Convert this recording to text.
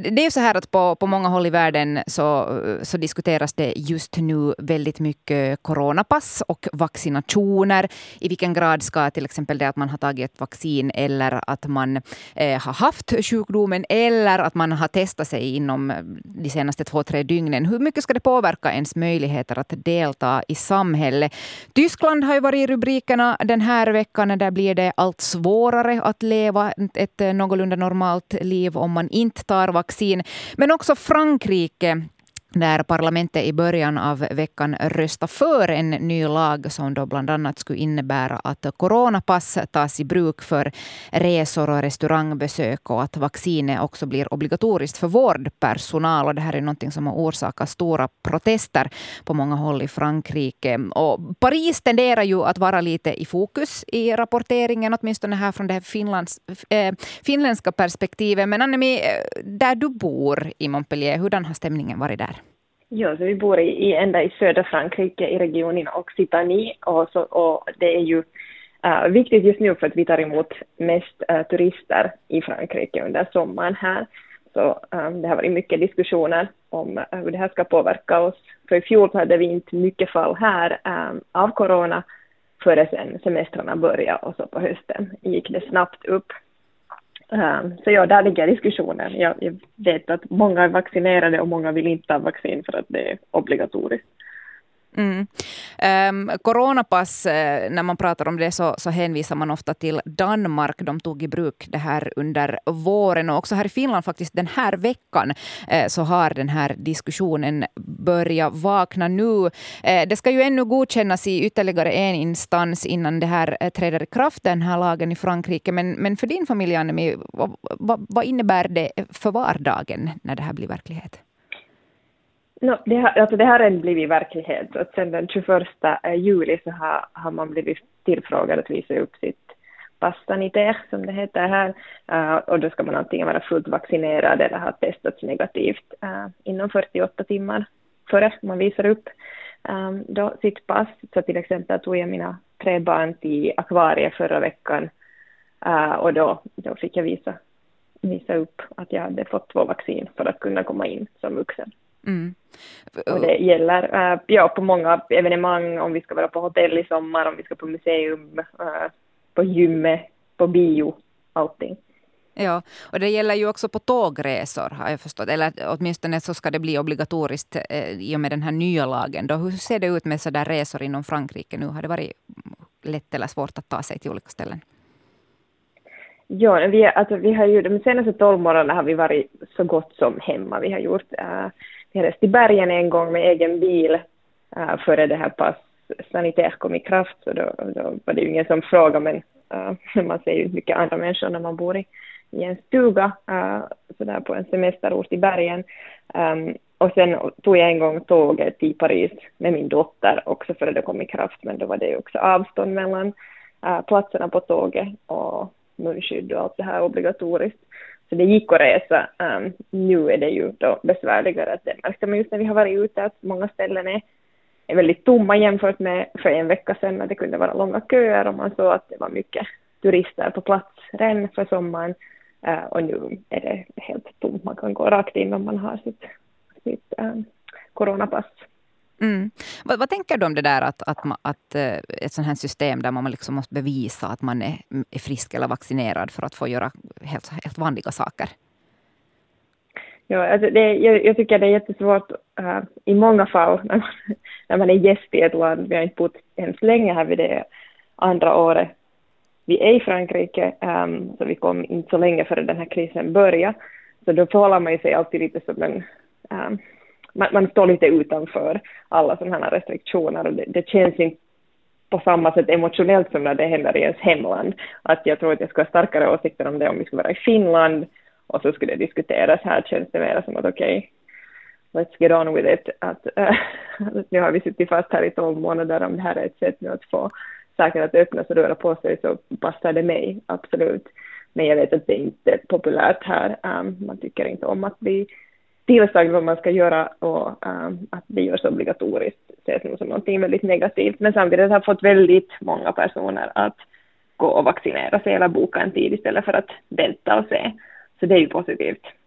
det är ju så här att på många håll i världen så diskuteras det just nu väldigt mycket coronapass och vaccinationer. I vilken grad ska till exempel det att man har tagit ett vaccin eller att man har haft sjukdomen eller att man har testat sig inom de senaste 2-3 dygnen. Hur mycket ska det påverka ens möjligheter att delta i samhället? Tyskland har ju varit i rubrikerna den här veckan. Där blir det allt svårare att leva ett någorlunda normalt liv om man inte tar vaccin. Men också Frankrike, där parlamentet i början av veckan röstade för en ny lag som då bland annat skulle innebära att coronapass tas i bruk för resor och restaurangbesök och att vaccinet också blir obligatoriskt för vårdpersonal. Och det här är något som har orsakat stora protester på många håll i Frankrike. Och Paris tenderar ju att vara lite i fokus i rapporteringen, åtminstone här från det här finländska perspektivet. Men Annemie, där du bor i Montpellier, hurdan har stämningen varit där? Ja, så vi bor ända i södra Frankrike i regionen Occitanie och det är ju viktigt just nu för att vi tar emot mest turister i Frankrike under sommaren här. Så det har varit mycket diskussioner om hur det här ska påverka oss. För i fjol hade vi inte mycket fall här av corona före sen semestrarna började och så på hösten gick det snabbt upp. Så ja, där ligger diskussionen. Jag vet att många är vaccinerade och många vill inte ha vaccin för att det är obligatoriskt. Coronapass, när man pratar om det så hänvisar man ofta till Danmark. De tog i bruk det här under våren och också här i Finland faktiskt den här veckan så har den här diskussionen börjat vakna nu. Det ska ju ännu godkännas i ytterligare en instans innan det här träder i kraft, den här lagen i Frankrike. Men för din familj, Annemie, vad innebär det för vardagen när det här blir verklighet? No, det här har blivit verklighet. Att sen den 21 juli så har man blivit tillfrågad att visa upp sitt pass sanitaire, som det heter här. Och då ska man antingen vara fullt vaccinerad eller ha testats negativt inom 48 timmar före man visar upp då sitt pass. Så till exempel tog jag mina 3 barn till akvariet förra veckan och då fick jag visa upp att jag hade fått 2 vaccin för att kunna komma in som vuxen. Och det gäller på många evenemang, om vi ska vara på hotell i sommar, om vi ska på museum, på gymmet, på bio, allting. Ja, och det gäller ju också på tågresor har jag förstått, eller åtminstone så ska det bli obligatoriskt i och med den här nya lagen. Då, hur ser det ut med så där resor inom Frankrike nu? Har det varit lätt eller svårt att ta sig till olika ställen? Ja, vi har ju de senaste 12 månaderna har vi varit så gott som hemma. Vi har gjort vi har rest i bergen en gång med egen bil före det här pass sanitär kom i kraft. Så då var det ju ingen som frågade, men man ser ju mycket andra människor när man bor i en stuga så där på en semesterort i bergen. Och sen tog jag en gång tåget till Paris med min dotter också före det kom i kraft. Men då var det ju också avstånd mellan platserna på tåget och munskydd och allt det här obligatoriskt. Så det gick att resa. Nu är det ju då besvärligare att det märkte man just när vi har varit ute att många ställen är väldigt tomma jämfört med för en vecka sedan när det kunde vara långa köer och man såg att det var mycket turister på plats redan för sommaren. Och nu är det helt tomt. Man kan gå rakt in om man har sitt coronapass. Vad tänker du om det där att ett sånt här system där man liksom måste bevisa att man är frisk eller vaccinerad för att få göra helt vanliga saker? Ja, alltså jag tycker det är jättesvårt i många fall när man är gäst i ett land. Vi har inte bott hemskt länge här vid det andra året. Vi är i Frankrike, så vi kom inte så länge före den här krisen började. Så då förhåller man sig alltid lite som en... Man står lite utanför alla sådana här restriktioner och det känns inte på samma sätt emotionellt som när det händer i ens hemland. Att jag tror att jag ska ha starkare åsikter om det om vi skulle vara i Finland och så skulle det diskuteras här, känns det mer som att okej, let's get on with it. Att nu har vi suttit fast här i 12 månader, om det här är ett sätt nu att få saker att öppnas och röra på sig så passar det mig, absolut. Men jag vet att det inte är populärt här. Man tycker inte om att bli tillsagd vad man ska göra och att det görs obligatoriskt ses nog som någonting väldigt negativt. Men samtidigt har fått väldigt många personer att gå och vaccinera sig eller boka en tid istället för att vänta och se. Så det är ju positivt.